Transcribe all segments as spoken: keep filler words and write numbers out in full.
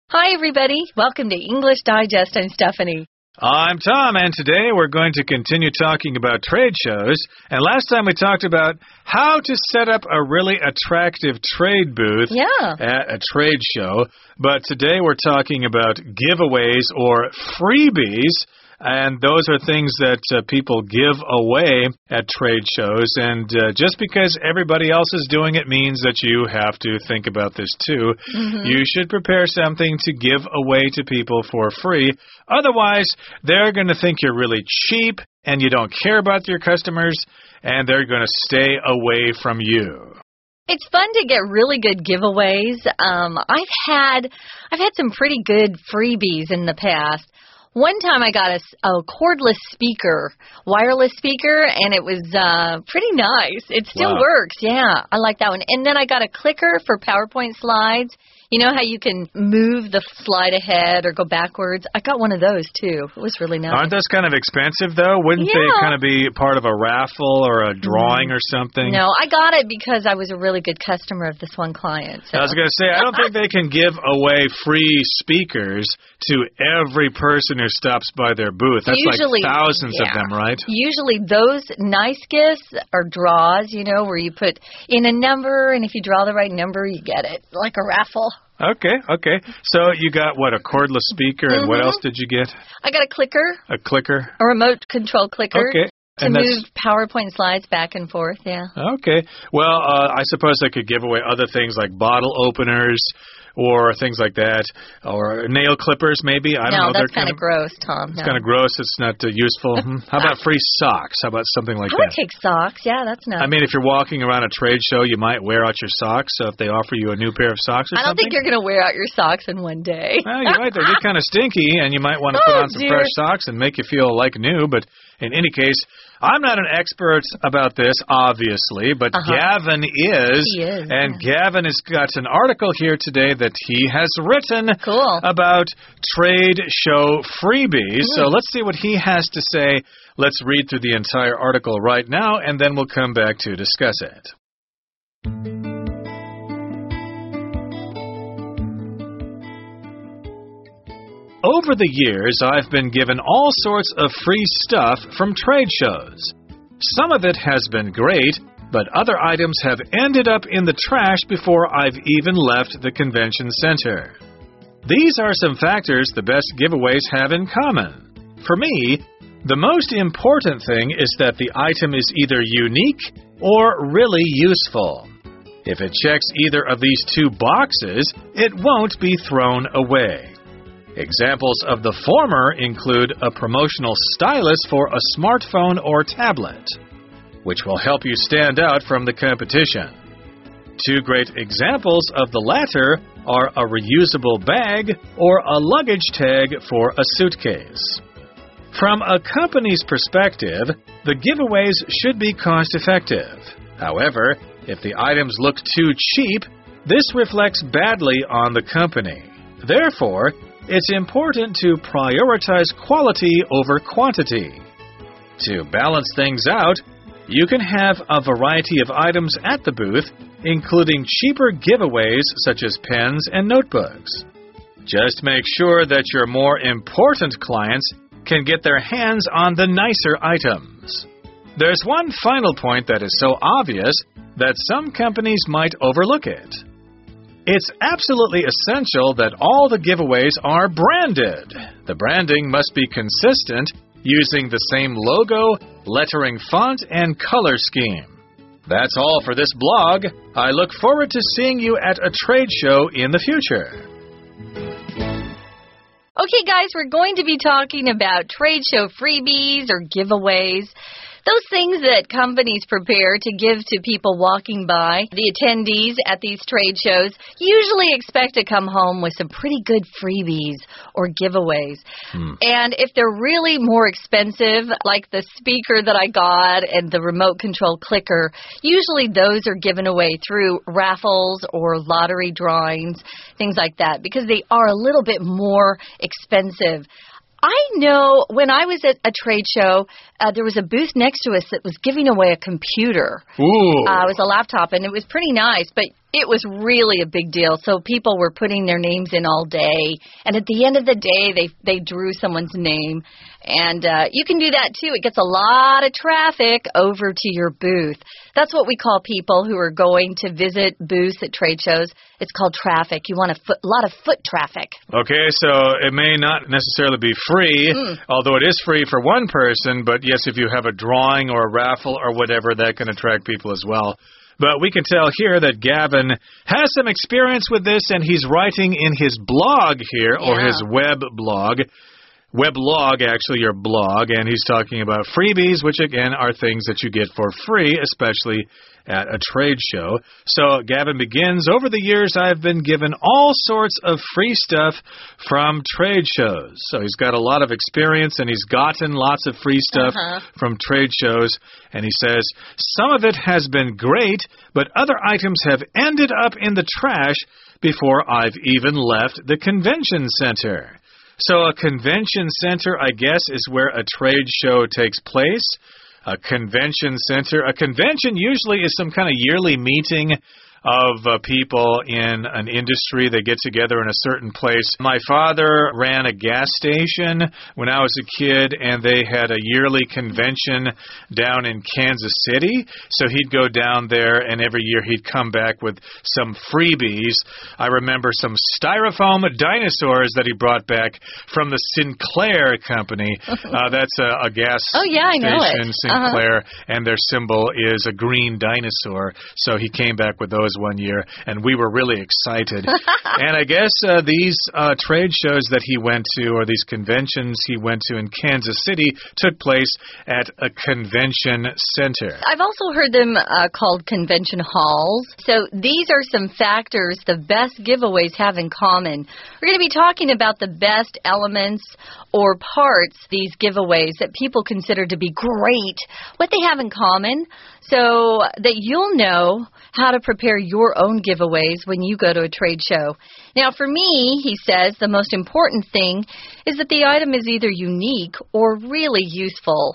Hi, everybody. Welcome to English Digest. I'm Stephanie. I'm Tom, and today we're going to continue talking about trade shows. And last time we talked about how to set up a really attractive trade booth yeah. at a trade show. But today we're talking about giveaways or freebies. And those are things that uh, people give away at trade shows. And uh, just because everybody else is doing it means that you have to think about this too. Mm-hmm. You should prepare something to give away to people for free. Otherwise, they're going to think you're really cheap and you don't care about your customers, and they're going to stay away from you. It's fun to get really good giveaways. Um, I've had I've had some pretty good freebies in the past. One time I got a, a cordless speaker, wireless speaker, and it was uh, pretty nice. It still wow. works. Yeah, I like that one. And then I got a clicker for PowerPoint slides. You know how you can move the slide ahead or go backwards? I got one of those, too. It was really nice. Aren't those kind of expensive, though? Wouldn't yeah. they kind of be part of a raffle or a drawing or something? No, I got it because I was a really good customer of this one client. So. I was going to say, I don't think they can give away free speakers to every person who stops by their booth. That's Usually, like thousands yeah. of them, right? Usually those nice gifts are draws, you know, where you put in a number, and if you draw the right number, you get it, like a raffle. Okay, okay. So you got, what, a cordless speaker, and mm-hmm. what else did you get? I got a clicker. A clicker? A remote control clicker. Okay. To and move PowerPoint slides back and forth, yeah. Okay. Well, uh, I suppose I could give away other things like bottle openers or things like that, or nail clippers maybe. I don't no, know. that's kind of gross, Tom. It's no. kind of gross. It's not uh, useful. How about free socks? How about something like I that? would take socks. Yeah, that's nice. I mean, if you're walking around a trade show, you might wear out your socks. So if they offer you a new pair of socks or I don't something. think you're going to wear out your socks in one day. Well, you're right. They get kind of stinky, and you might want to oh, put on some dear. fresh socks and make you feel like new. But in any case, I'm not an expert about this, obviously, but uh-huh. Gavin is. He is. And yeah. Gavin has got an article here today that he has written cool. about trade show freebies. Mm. So let's see what he has to say. Let's read through the entire article right now, and then we'll come back to discuss it. Over the years, I've been given all sorts of free stuff from trade shows. Some of it has been great, but other items have ended up in the trash before I've even left the convention center. These are some factors the best giveaways have in common. For me, the most important thing is that the item is either unique or really useful. If it checks either of these two boxes, it won't be thrown away. Examples of the former include a promotional stylus for a smartphone or tablet, which will help you stand out from the competition. Two great examples of the latter are a reusable bag or a luggage tag for a suitcase. From a company's perspective, the giveaways should be cost-effective. However, if the items look too cheap, this reflects badly on the company. Therefore, it's important to prioritize quality over quantity. To balance things out, you can have a variety of items at the booth, including cheaper giveaways such as pens and notebooks. Just make sure that your more important clients can get their hands on the nicer items. There's one final point that is so obvious that some companies might overlook it. It's absolutely essential that all the giveaways are branded. The branding must be consistent, using the same logo, lettering font, and color scheme. That's all for this blog. I look forward to seeing you at a trade show in the future. Okay, guys, we're going to be talking about trade show freebies or giveaways. Those things that companies prepare to give to people walking by, the attendees at these trade shows, usually expect to come home with some pretty good freebies or giveaways. Hmm. And if they're really more expensive, like the speaker that I got and the remote control clicker, usually those are given away through raffles or lottery drawings, things like that, because they are a little bit more expensive. I know when I was at a trade show, uh, there was a booth next to us that was giving away a computer. Ooh. Uh, it was a laptop, and it was pretty nice. But It was really a big deal. So people were putting their names in all day. And at the end of the day, they they drew someone's name. And uh, you can do that, too. It gets a lot of traffic over to your booth. That's what we call people who are going to visit booths at trade shows. It's called traffic. You want a foot, lot of foot traffic. Okay, so it may not necessarily be free, mm. although it is free for one person. But, yes, if you have a drawing or a raffle or whatever, that can attract people as well. But we can tell here that Gavin has some experience with this, and he's writing in his blog here, yeah. or his web blog. Weblog, actually, your blog, and he's talking about freebies, which, again, are things that you get for free, especially at a trade show. So Gavin begins, over the years, I've been given all sorts of free stuff from trade shows. So he's got a lot of experience, and he's gotten lots of free stuff uh-huh. from trade shows. And he says, some of it has been great, but other items have ended up in the trash before I've even left the convention center. So a convention center, I guess, is where a trade show takes place. A convention center. A convention usually is some kind of yearly meeting of uh, people in an industry. They get together in a certain place. My father ran a gas station when I was a kid, and they had a yearly convention down in Kansas City. So he'd go down there, and every year he'd come back with some freebies. I remember some styrofoam dinosaurs that he brought back from the Sinclair Company. Uh, that's a, a gas oh, yeah, I know station, it. Sinclair, uh-huh. and their symbol is a green dinosaur. So he came back with those one year, and we were really excited. And I guess uh, these uh, trade shows that he went to, or these conventions he went to in Kansas City, took place at a convention center. I've also heard them uh, called convention halls. So these are some factors the best giveaways have in common. We're going to be talking about the best elements or parts, these giveaways, that people consider to be great, what they have in common, so that you'll know how to prepare your own giveaways when you go to a trade show. Now, for me, he says, the most important thing is that the item is either unique or really useful.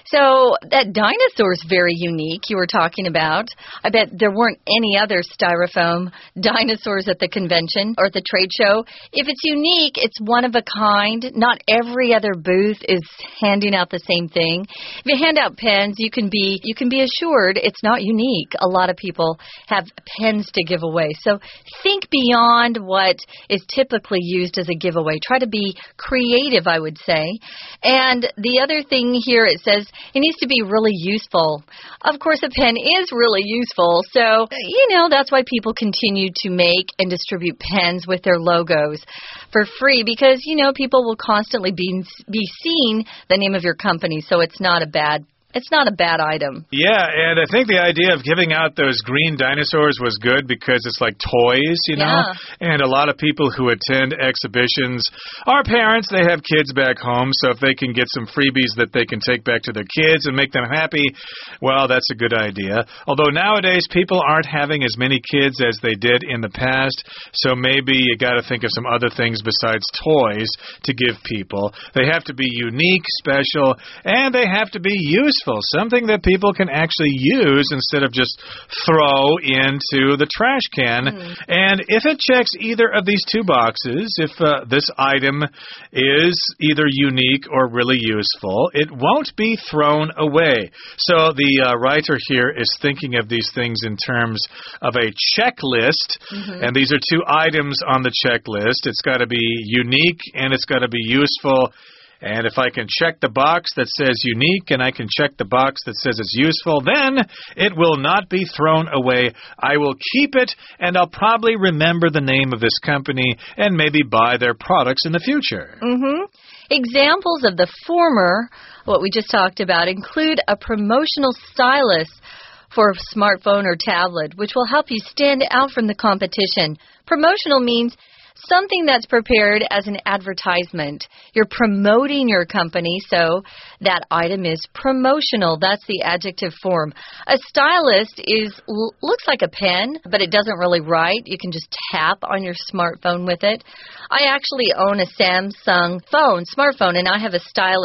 So that dinosaur is very unique you were talking about. I bet there weren't any other styrofoam dinosaurs at the convention or at the trade show. If it's unique, it's one of a kind. Not every other booth is handing out the same thing. If you hand out pens, you can be you can be assured it's not unique. A lot of people have pens to give away. So think beyond what is typically used as a giveaway. Try to be creative, I would say. And the other thing here, it says, it needs to be really useful. Of course, a pen is really useful, so, you know, that's why people continue to make and distribute pens with their logos for free, because, you know, people will constantly be, be seeing the name of your company, so it's not a bad It's not a bad item. Yeah, and I think the idea of giving out those green dinosaurs was good because it's like toys, you know? Yeah. And a lot of people who attend exhibitions are parents. They have kids back home, so if they can get some freebies that they can take back to their kids and make them happy, well, that's a good idea. Although nowadays people aren't having as many kids as they did in the past, so maybe you got to think of some other things besides toys to give people. They have to be unique, special, and they have to be useful. Something that people can actually use instead of just throw into the trash can. Mm. And if it checks either of these two boxes, if uh, this item is either unique or really useful, it won't be thrown away. So the uh, writer here is thinking of these things in terms of a checklist. Mm-hmm. And these are two items on the checklist. It's got to be unique and it's got to be useful. And if I can check the box that says unique and I can check the box that says it's useful, then it will not be thrown away. I will keep it, and I'll probably remember the name of this company and maybe buy their products in the future. Mm-hmm. Examples of the former, what we just talked about, include a promotional stylus for a smartphone or tablet, which will help you stand out from the competition. Promotional means something that's prepared as an advertisement. You're promoting your company, so that item is promotional. That's the adjective form. A stylus is looks like a pen, but it doesn't really write. You can just tap on your smartphone with it. I actually own a Samsung phone, smartphone, and I have a stylus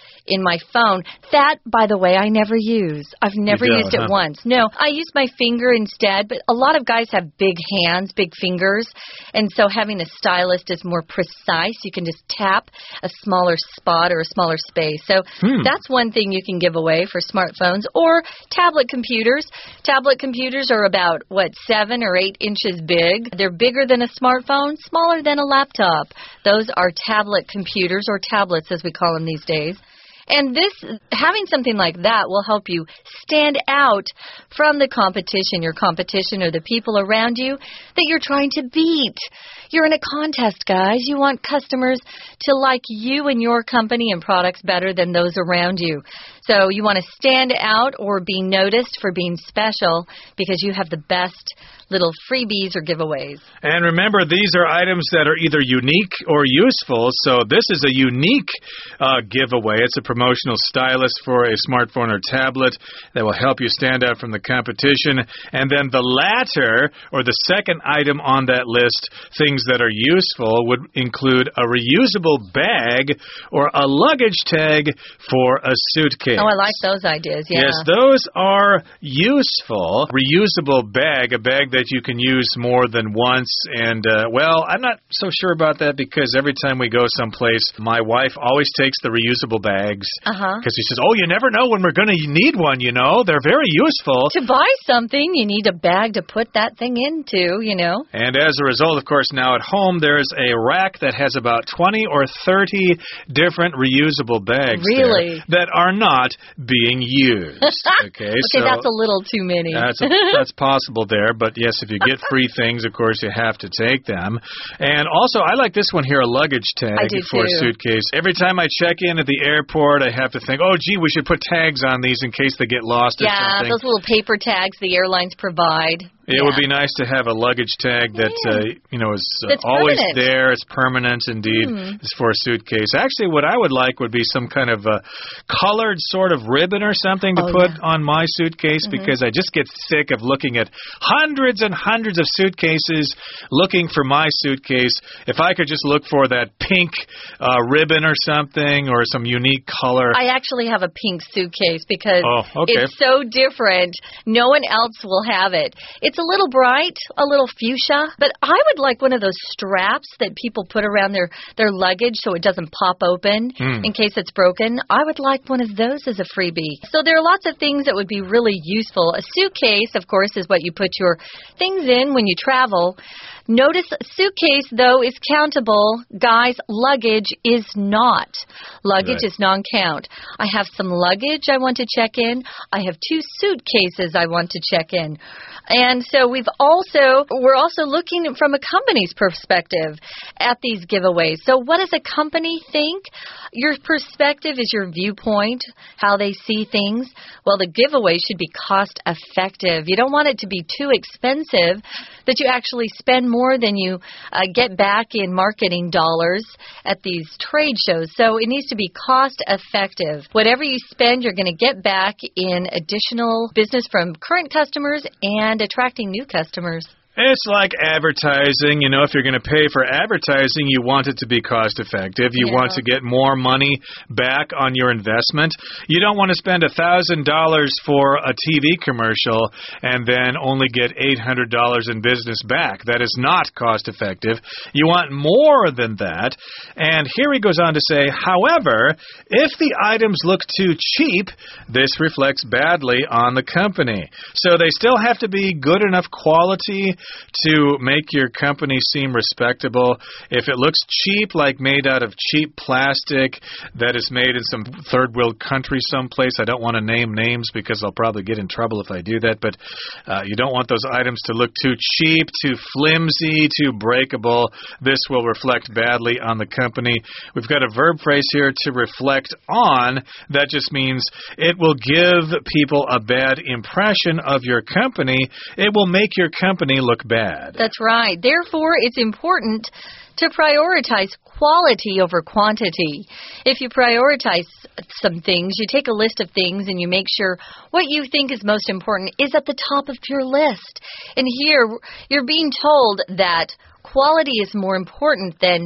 in my phone. That, by the way, I never use. I've never You don't, used it huh? once. No, I use my finger instead, but a lot of guys have big hands, big fingers, and so having a stylus is more precise. You can just tap a smaller spot or a smaller space. So Hmm. that's one thing you can give away for smartphones or tablet computers. Tablet computers are about, what, seven or eight inches big. They're bigger than a smartphone, smaller than a laptop. Those are tablet computers, or tablets as we call them these days. And this, having something like that will help you stand out from the competition, your competition or the people around you that you're trying to beat. You're in a contest, guys. You want customers to like you and your company and products better than those around you. So you want to stand out or be noticed for being special because you have the best little freebies or giveaways. And remember, these are items that are either unique or useful. So this is a unique uh, giveaway. It's a promotional stylus for a smartphone or tablet that will help you stand out from the competition. And then the latter, or the second item on that list, things that are useful, would include a reusable bag or a luggage tag for a suitcase. Oh, I like those ideas, yeah. Yes, those are useful. Reusable bag, a bag that you can use more than once. And, uh, well, I'm not so sure about that because every time we go someplace, my wife always takes the reusable bags. Uh-huh. Because she says, oh, you never know when we're going to need one, you know. They're very useful. To buy something, you need a bag to put that thing into, you know. And as a result, of course, now at home, there's a rack that has about twenty or thirty different reusable bags Really? there that are not being used. Okay, okay, so that's a little too many. That's, a, that's possible there, but yes, if you get free things, of course, you have to take them. And also, I like this one here, a luggage tag I do for a too. suitcase. Every time I check in at the airport, I have to think, oh, gee, we should put tags on these in case they get lost or Yeah, something. those little paper tags the airlines provide. It yeah. would be nice to have a luggage tag that, uh, you know, is uh, That's always permanent. there. It's permanent, indeed. Hmm. It's for a suitcase. Actually, what I would like would be some kind of uh, colored sort of ribbon or something to Oh, put yeah. on my suitcase Mm-hmm. because I just get sick of looking at hundreds and hundreds of suitcases looking for my suitcase. If I could just look for that pink uh, ribbon or something or some unique color. I actually have a pink suitcase because Oh, okay. it's so different. No one else will have it. It's a little bright, a little fuchsia, but I would like one of those straps that people put around their, their luggage so it doesn't pop open Hmm. in case it's broken. I would like one of those as a freebie. So there are lots of things that would be really useful. A suitcase, of course, is what you put your things in when you travel. Notice a suitcase, though, is countable. Guys, luggage is not. Luggage Right. is non-count. I have some luggage I want to check in. I have two suitcases I want to check in. And so we've also, we're also looking from a company's perspective at these giveaways. So what does a company think? Your perspective is your viewpoint, how they see things. Well, the giveaway should be cost effective. You don't want it to be too expensive that you actually spend more than you uh, get back in marketing dollars at these trade shows. So it needs to be cost effective. Whatever you spend, you're going to get back in additional business from current customers and attracting new customers. It's like advertising. You know, if you're going to pay for advertising, you want it to be cost effective. You Yeah. want to get more money back on your investment. You don't want to spend one thousand dollars for a T V commercial and then only get eight hundred dollars in business back. That is not cost effective. You want more than that. And here he goes on to say, however, if the items look too cheap, this reflects badly on the company. So they still have to be good enough quality to make your company seem respectable. If it looks cheap, like made out of cheap plastic that is made in some third world country someplace, I don't want to name names because I'll probably get in trouble if I do that, but uh, you don't want those items to look too cheap, too flimsy, too breakable. This will reflect badly on the company. We've got a verb phrase here, to reflect on. That just means it will give people a bad impression of your company. It will make your company look bad. That's right. Therefore, it's important to prioritize quality over quantity. If you prioritize some things, you take a list of things and you make sure what you think is most important is at the top of your list. And here, you're being told that quality is more important than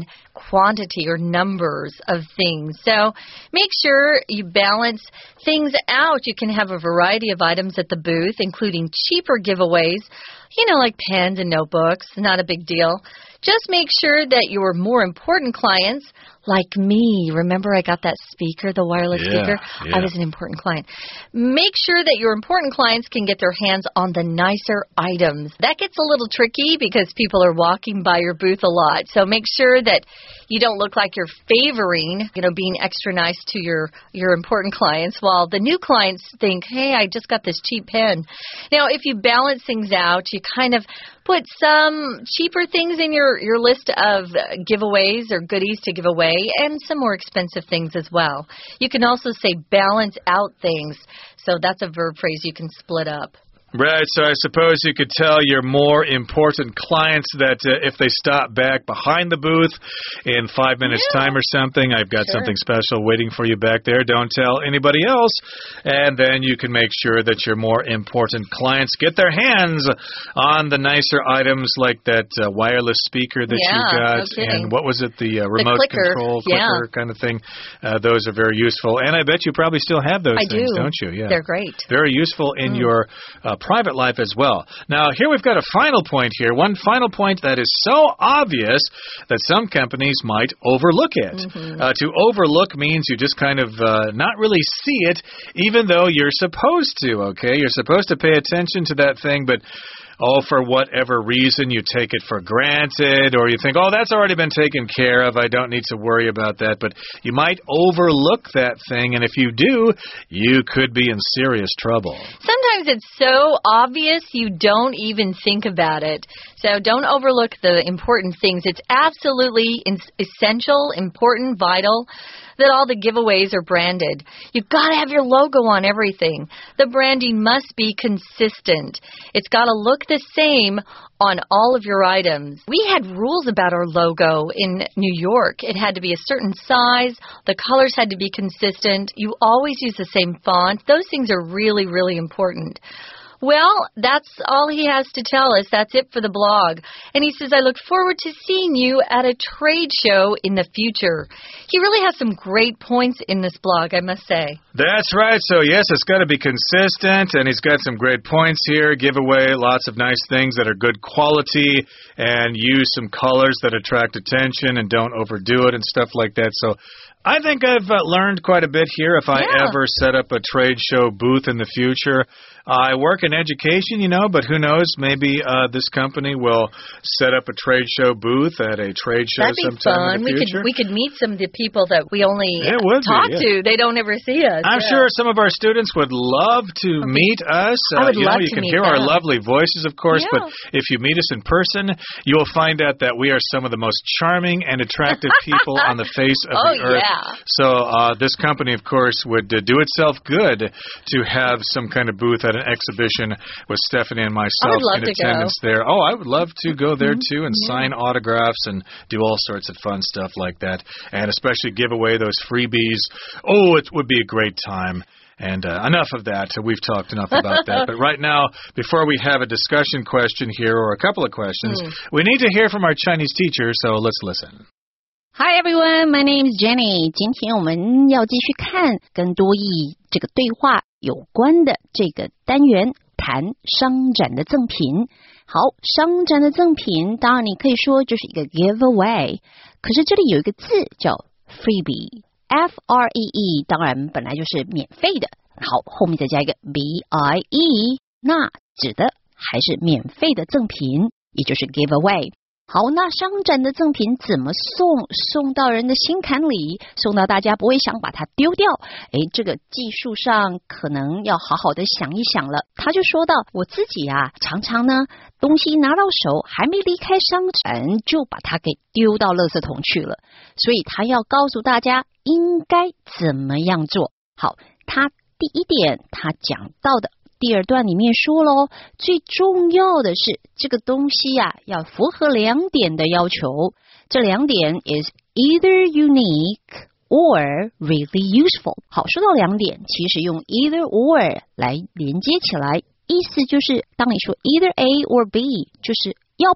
quantity or numbers of things. So make sure you balance things out. You can have a variety of items at the booth, including cheaper giveaways, you know, like pens and notebooks. Not a big deal. Just make sure that your more important clients, like me, remember I got that speaker, the wireless yeah, speaker? Yeah. I was an important client. Make sure that your important clients can get their hands on the nicer items. That gets a little tricky because people are walking by your booth a lot. So make sure that you don't look like you're favoring, you know, being extra nice to your, your important clients, while the new clients think, hey, I just got this cheap pen. Now, if you balance things out, you kind of put some cheaper things in your, your list of giveaways or goodies to give away, and some more expensive things as well. You can also say balance out things. So that's a verb phrase you can split up. Right, so I suppose you could tell your more important clients that uh, if they stop back behind the booth in five minutes' yeah. time or something, I've got sure. something special waiting for you back there. Don't tell anybody else. And then you can make sure that your more important clients get their hands on the nicer items like that uh, wireless speaker that yeah, you got. No kidding. And what was it, the uh, remote the clicker. control clicker yeah. kind of thing? Uh, those are very useful. And I bet you probably still have those I things, do. don't you? Yeah. They're great. Very useful in mm. your uh, private life as well. Now, here we've got a final point here. One final point that is so obvious that some companies might overlook it. Mm-hmm. Uh, to overlook means you just kind of uh, not really see it, even though you're supposed to, okay? You're supposed to pay attention to that thing, but oh, for whatever reason, you take it for granted, or you think, oh, that's already been taken care of, I don't need to worry about that. But you might overlook that thing, and if you do, you could be in serious trouble. Sometimes it's so obvious you don't even think about it. So don't overlook the important things. It's absolutely essential, important, vital that all the giveaways are branded. You've got to have your logo on everything. The branding must be consistent. It's got to look the same on all of your items. We had rules about our logo in New York. It had to be a certain size. The colors had to be consistent. You always use the same font. Those things are really, really important. Well, that's all he has to tell us. That's it for the blog. And he says, I look forward to seeing you at a trade show in the future. He really has some great points in this blog, I must say. That's right. So, yes, it's got to be consistent, and he's got some great points here. Give away lots of nice things that are good quality, and use some colors that attract attention and don't overdo it and stuff like that. So I think I've uh, learned quite a bit here. If I yeah. ever set up a trade show booth in the future, I work in education, you know, but who knows? Maybe uh, this company will set up a trade show booth at a trade show That'd be sometime fun. in the we future. Could, we could meet some of the people that we only it would talk be, yeah. to. They don't ever see us. I'm yeah. sure some of our students would love to meet us. I would uh, you love know, you to can meet hear them. our lovely voices, of course, yeah. but if you meet us in person, you will find out that we are some of the most charming and attractive people on the face of oh, the earth. Yeah. So uh, this company, of course, would uh, do itself good to have some kind of booth at an exhibition with Stephanie and myself in attendance go. there. Oh, I would love to go there, mm-hmm. too, and yeah. sign autographs and do all sorts of fun stuff like that, and especially give away those freebies. Oh, it would be a great time. And uh, enough of that. We've talked enough about that. But right now, before we have a discussion question here or a couple of questions, mm. we need to hear from our Chinese teacher, so let's listen. Hi everyone, my name is Jenny. 今天我们要继续看跟多益这个对话有关的这个单元，谈商展的赠品。好，商展的赠品，当然你可以说就是一个 giveaway， 可是这里有一个字叫 freebie。F R E E 当然本来就是免费的，好，后面再加一个 B I E， 那指的还是免费的赠品，也就是 giveaway。好，那商展的赠品怎么送？送到人的心坎里，送到大家不会想把它丢掉。诶，这个技术上可能要好好的想一想了。他就说到，我自己啊，常常呢，东西拿到手还没离开商展，就把它给丢到垃圾桶去了。所以他要告诉大家应该怎么样做。好，他第一点他讲到的。第二段里面说咯，最重要的是这个东西呀、啊、要符合两点的要求。这两点 is either unique or really useful。好，说到两点，其实用 either or 来连接起来，意思就是当你说 either A or B， 就是要不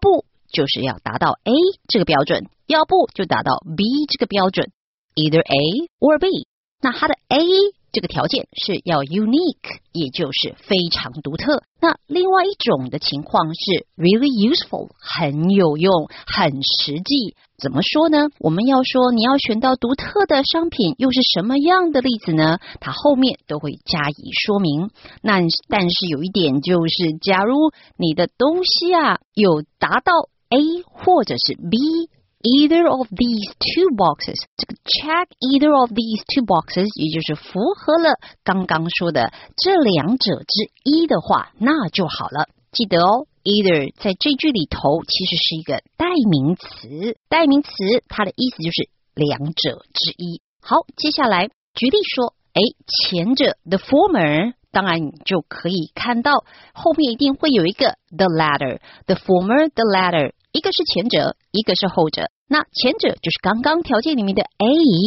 就是要达到 A 这个标准，要不就达到 B 这个标准 ，either A or B。那它的 A 这个条件是要 unique， 也就是非常独特。那另外一种的情况是 really useful， 很有用，很实际。怎么说呢？我们要说你要选到独特的商品，又是什么样的例子呢？它后面都会加以说明。那但是有一点就是，假如你的东西啊有达到 A 或者是 B。Either of these two boxes， 这个 check either of these two boxes， 也就是符合了刚刚说的这两者之一的话，那就好了。记得哦 ，either 在这句里头其实是一个代名词，代名词它的意思就是两者之一。好，接下来举例说，哎，前者 the former， 当然你就可以看到后面一定会有一个 the latter，the former the latter。一个是前者，一个是后者。那前者就是刚刚条件里面的 A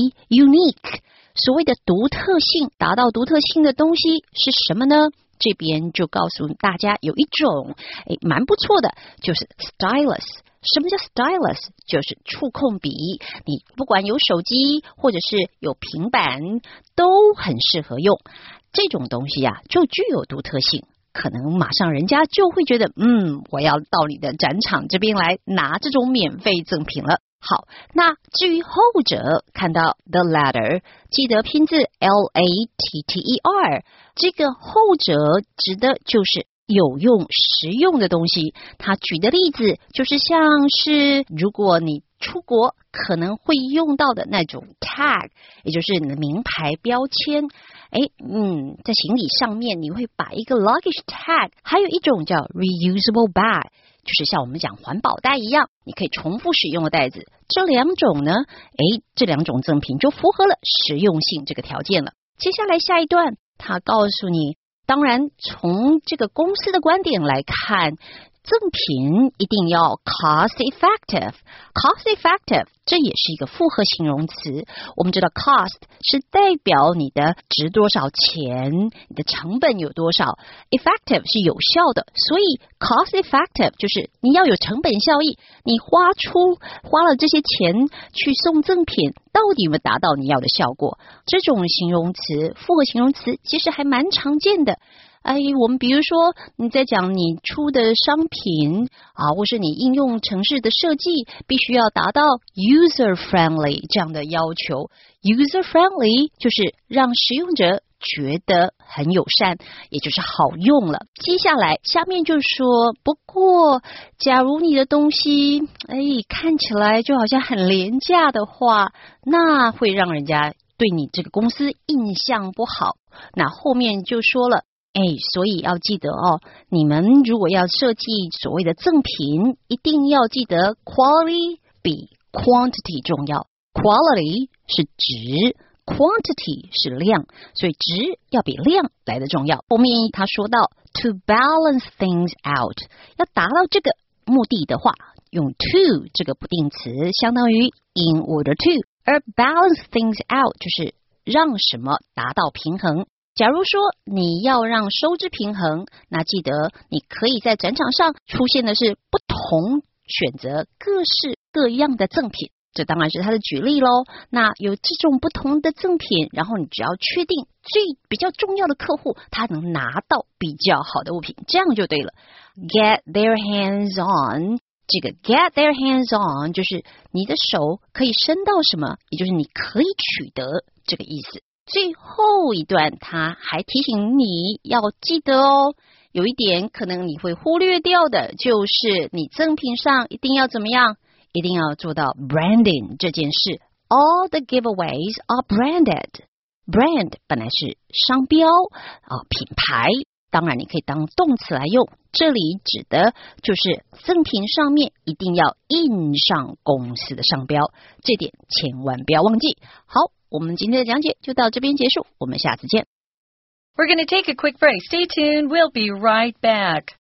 unique， 所谓的独特性，达到独特性的东西是什么呢？这边就告诉大家有一种诶蛮不错的，就是 stylus。什么叫 stylus？ 就是触控笔，你不管有手机或者是有平板都很适合用。这种东西啊就具有独特性，可能马上人家就会觉得，嗯，我要到你的展场这边来拿这种免费赠品了。好，那至于后者，看到 the latter， 记得拼字 L A T T E R， 这个后者指的就是有用实用的东西。他举的例子就是像是如果你出国可能会用到的那种 tag， 也就是你的名牌标签。诶，嗯，在行李上面你会把一个 luggage tag， 还有一种叫 reusable bag， 就是像我们讲环保袋一样，你可以重复使用的袋子。这两种呢，诶，这两种赠品就符合了实用性这个条件了。接下来下一段，他告诉你，当然从这个公司的观点来看，赠品一定要 cost effective， cost effective 这也是一个复合形容词。我们知道 cost 是代表你的值多少钱，你的成本有多少， effective 是有效的，所以 cost effective 就是你要有成本效益，你花出花了这些钱去送赠品，到底有没有达到你要的效果。这种形容词复合形容词其实还蛮常见的。哎，我们比如说你在讲你出的商品啊，或是你应用程式的设计，必须要达到 user friendly 这样的要求。user friendly 就是让使用者觉得很友善，也就是好用了。接下来下面就说，不过假如你的东西哎看起来就好像很廉价的话，那会让人家对你这个公司印象不好。那后面就说了，哎，所以要记得哦，你们如果要设计所谓的赠品，一定要记得 quality 比 quantity 重要。quality 是值， quantity 是量，所以值要比量来的重要。后面他说到 to balance things out， 要达到这个目的的话，用 to 这个不定词相当于 in order to， 而 balance things out 就是让什么达到平衡。假如说你要让收支平衡，那记得你可以在展场上出现的是不同选择各式各样的赠品，这当然是他的举例咯。那有这种不同的赠品，然后你只要确定最比较重要的客户他能拿到比较好的物品，这样就对了。 Get their hands on， 这个 get their hands on 就是你的手可以伸到什么，也就是你可以取得这个意思。最后一段他还提醒你要记得哦，有一点可能你会忽略掉的，就是你赠品上一定要怎么样，一定要做到 branding 这件事。 All the giveaways are branded。 brand 本来是商标啊，品牌，当然你可以当动词来用，这里指的就是赠品上面一定要印上公司的商标，这点千万不要忘记。好，我们今天的讲解就到这边结束，我们下次见。 We're going to take a quick break. Stay tuned. We'll be right back.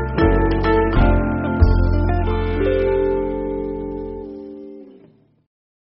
So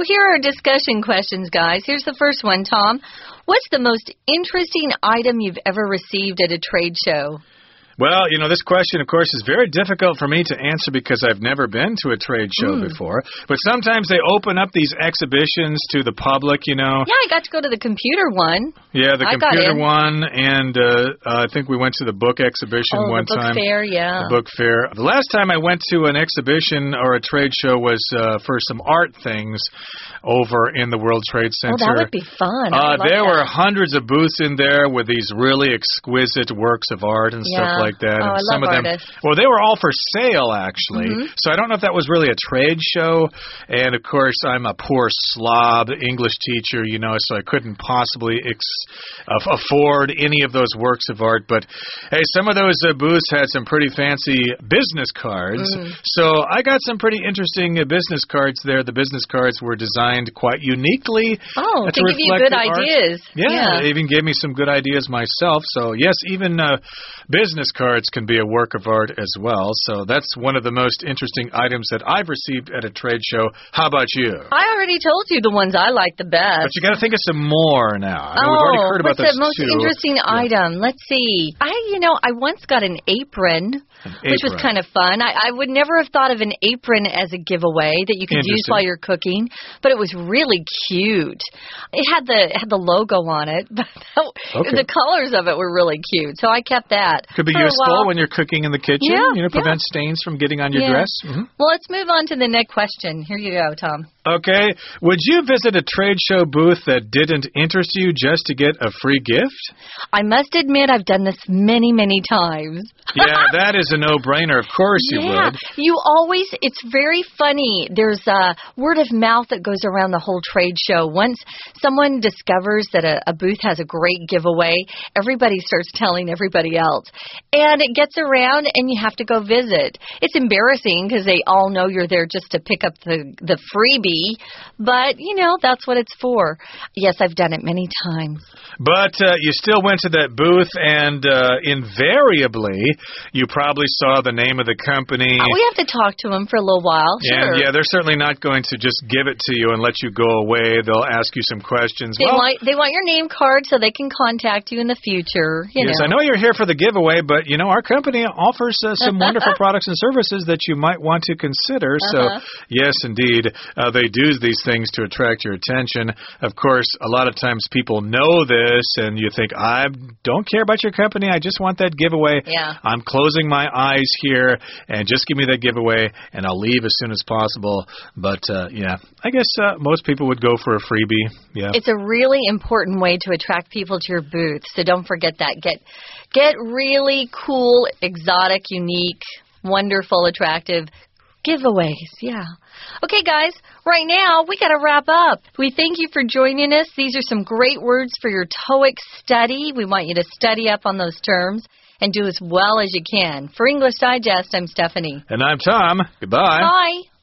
here are discussion questions, guys. Here's the first one, Tom. What's the most interesting item you've ever received at a trade show? Well, you know, this question, of course, is very difficult for me to answer because I've never been to a trade show mm. before. But sometimes they open up these exhibitions to the public, you know. Yeah, I got to go to the computer one. Yeah, the I computer one, and uh, uh, I think we went to the book exhibition oh, one the book time. fair, yeah. The book fair. The last time I went to an exhibition or a trade show was uh, for some art things over in the World Trade Center. Oh, that would be fun. Uh, there that. were hundreds of booths in there with these really exquisite works of art and yeah. stuff like that. Oh, and I some love of them, artists. well, they were all for sale, actually. Mm-hmm. So I don't know if that was really a trade show. And, of course, I'm a poor slob English teacher, you know, so I couldn't possibly ex- uh, afford any of those works of art. But, hey, some of those uh, booths had some pretty fancy business cards. Mm. So I got some pretty interesting uh, business cards there. The business cards were designed quite uniquely. Oh, to they give you good ideas. Yeah, yeah, they even gave me some good ideas myself. So, yes, even uh, business cards can be a work of art as well. So that's one of the most interesting items that I've received at a trade show. How about you? I already told you the ones I like the best. But you got to think of some more now. I mean, oh, we've already heard about what's those the most two. interesting yeah. item? Let's see. I, you know, I once got an apron. An Which apron. was kind of fun. I, I would never have thought of an apron as a giveaway that you could use while you're cooking, but it was really cute. It had the it had the logo on it, but okay. the colors of it were really cute, so I kept that. Could be for useful when you're cooking in the kitchen. Yeah, you know, prevent yeah. stains from getting on your yeah. dress. Mm-hmm. Well, let's move on to the next question. Here you go, Tom. Okay. Would you visit a trade show booth that didn't interest you just to get a free gift? I must admit I've done this many, many times. Yeah, that is a no-brainer. Of course you yeah, would. You always, it's very funny. There's a word of mouth that goes around the whole trade show. Once someone discovers that a, a booth has a great giveaway, everybody starts telling everybody else. And it gets around and you have to go visit. It's embarrassing because they all know you're there just to pick up the, the freebie. But, you know, that's what it's for. Yes, I've done it many times. But uh, you still went to that booth and uh, invariably you probably saw the name of the company. Uh, we have to talk to them for a little while. Sure. And, yeah, they're certainly not going to just give it to you and let you go away. They'll ask you some questions. They, well, want, they want your name card so they can contact you in the future. You yes, know. I know you're here for the giveaway, but, you know, our company offers uh, some wonderful products and services that you might want to consider. Uh-huh. So, yes, indeed, uh, they do these things to attract your attention. Of course, a lot of times people know this, and you think, I don't care about your company. I just want that giveaway. Yeah. I'm closing my eyes here, and just give me that giveaway, and I'll leave as soon as possible. But, uh, yeah, I guess uh, most people would go for a freebie. Yeah. It's a really important way to attract people to your booth, so don't forget that. Get, get really cool, exotic, unique, wonderful, attractive giveaways. Yeah. Okay, guys, right now we got to wrap up. We thank you for joining us. These are some great words for your TOEIC study. We want you to study up on those terms and do as well as you can. For English Digest, I'm Stephanie. And I'm Tom. Goodbye. Bye.